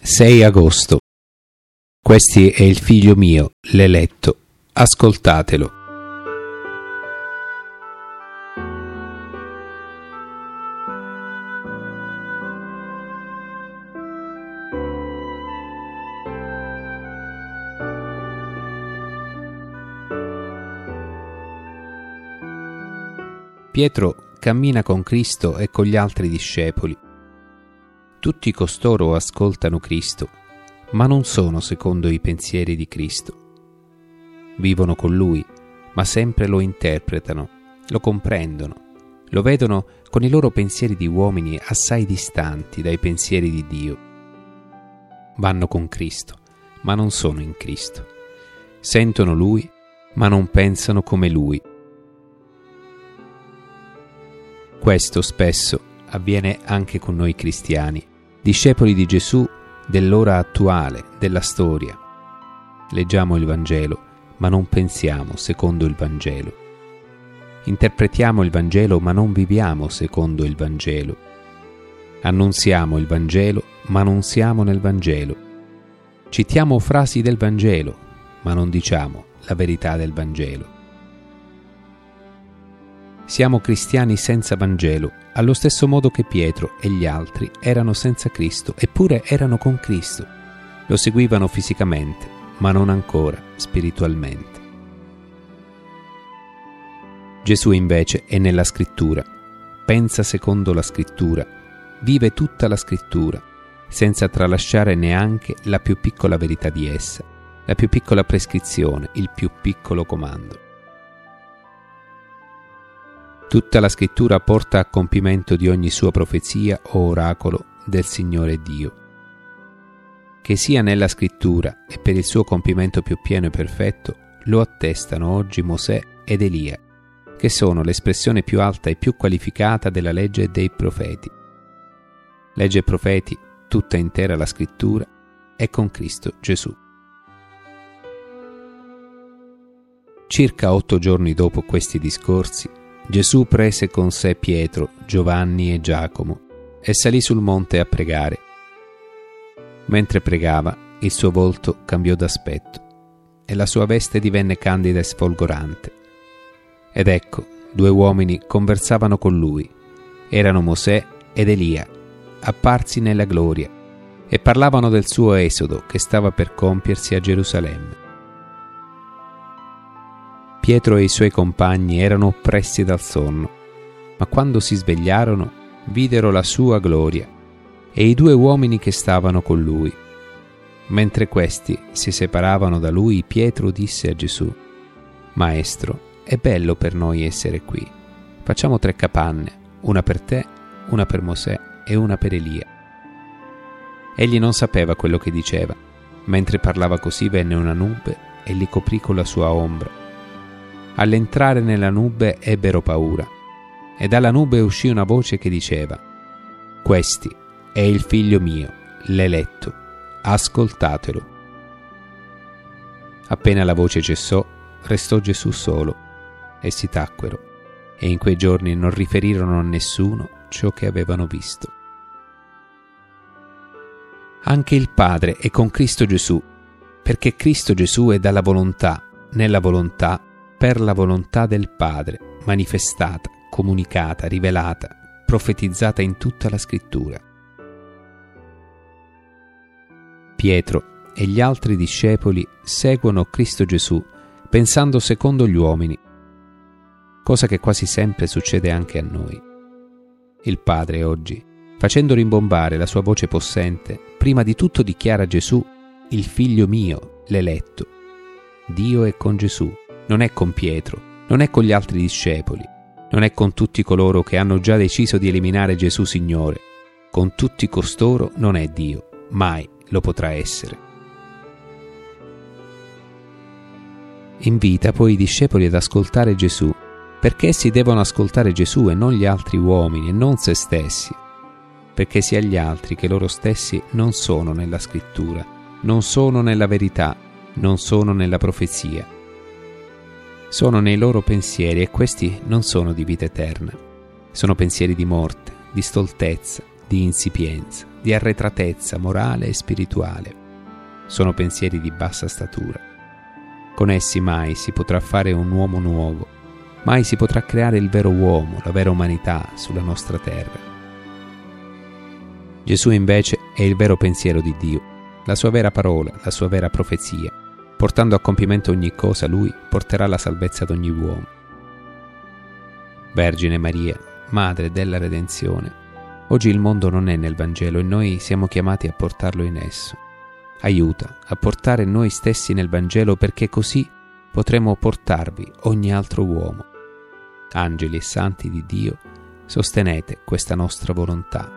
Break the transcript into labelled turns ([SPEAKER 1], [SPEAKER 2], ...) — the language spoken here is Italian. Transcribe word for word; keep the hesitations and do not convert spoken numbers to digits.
[SPEAKER 1] sei agosto. Questi è il figlio mio, l'eletto. Ascoltatelo. Pietro cammina con Cristo e con gli altri discepoli. Tutti costoro ascoltano Cristo, ma non sono secondo i pensieri di Cristo. Vivono con Lui, ma sempre lo interpretano, lo comprendono, lo vedono con i loro pensieri di uomini assai distanti dai pensieri di Dio. Vanno con Cristo, ma non sono in Cristo. Sentono Lui, ma non pensano come Lui. Questo spesso avviene anche con noi cristiani, discepoli di Gesù dell'ora attuale, della storia. Leggiamo il Vangelo, ma non pensiamo secondo il Vangelo. Interpretiamo il Vangelo, ma non viviamo secondo il Vangelo. Annunziamo il Vangelo, ma non siamo nel Vangelo. Citiamo frasi del Vangelo, ma non diciamo la verità del Vangelo. Siamo cristiani senza Vangelo, allo stesso modo che Pietro e gli altri erano senza Cristo, eppure erano con Cristo. Lo seguivano fisicamente, ma non ancora spiritualmente. Gesù invece è nella Scrittura, pensa secondo la Scrittura, vive tutta la Scrittura, senza tralasciare neanche la più piccola verità di essa, la più piccola prescrizione, il più piccolo comando. Tutta la Scrittura porta a compimento di ogni sua profezia o oracolo del Signore Dio. Che sia nella Scrittura e per il suo compimento più pieno e perfetto, lo attestano oggi Mosè ed Elia, che sono l'espressione più alta e più qualificata della legge e dei profeti. Legge e profeti, tutta intera la Scrittura, è con Cristo Gesù. Circa otto giorni dopo questi discorsi, Gesù prese con sé Pietro, Giovanni e Giacomo e salì sul monte a pregare. Mentre pregava, il suo volto cambiò d'aspetto e la sua veste divenne candida e sfolgorante. Ed ecco, due uomini conversavano con lui. Erano Mosè ed Elia, apparsi nella gloria, e parlavano del suo esodo che stava per compiersi a Gerusalemme. Pietro e i suoi compagni erano oppressi dal sonno, ma quando si svegliarono videro la sua gloria e i due uomini che stavano con lui. Mentre questi si separavano da lui, Pietro disse a Gesù: «Maestro, è bello per noi essere qui. Facciamo tre capanne, una per te, una per Mosè e una per Elia». Egli non sapeva quello che diceva. Mentre parlava così venne una nube e li coprì con la sua ombra. All'entrare nella nube ebbero paura, e dalla nube uscì una voce che diceva: «Questi è il figlio mio, l'eletto, ascoltatelo». Appena la voce cessò, restò Gesù solo, e si tacquero, e in quei giorni non riferirono a nessuno ciò che avevano visto. Anche il Padre è con Cristo Gesù, perché Cristo Gesù è dalla volontà, nella volontà, per la volontà del Padre, manifestata, comunicata, rivelata, profetizzata in tutta la Scrittura. Pietro e gli altri discepoli seguono Cristo Gesù pensando secondo gli uomini, cosa che quasi sempre succede anche a noi. Il Padre oggi, facendo rimbombare la sua voce possente, prima di tutto dichiara Gesù, il figlio mio, l'eletto. Dio è con Gesù. Non è con Pietro, non è con gli altri discepoli, non è con tutti coloro che hanno già deciso di eliminare Gesù Signore. Con tutti costoro non è Dio, mai lo potrà essere. Invita poi i discepoli ad ascoltare Gesù, perché essi devono ascoltare Gesù e non gli altri uomini e non se stessi, perché sia gli altri che loro stessi non sono nella Scrittura, non sono nella verità, non sono nella profezia. Sono nei loro pensieri e questi non sono di vita eterna. Sono pensieri di morte, di stoltezza, di insipienza, di arretratezza morale e spirituale. Sono pensieri di bassa statura. Con essi mai si potrà fare un uomo nuovo, mai si potrà creare il vero uomo, la vera umanità sulla nostra terra. Gesù invece è il vero pensiero di Dio, la sua vera parola, la sua vera profezia. Portando a compimento ogni cosa, Lui porterà la salvezza ad ogni uomo. Vergine Maria, Madre della Redenzione, oggi il mondo non è nel Vangelo e noi siamo chiamati a portarlo in esso. Aiuta a portare noi stessi nel Vangelo, perché così potremo portarvi ogni altro uomo. Angeli e santi di Dio, sostenete questa nostra volontà.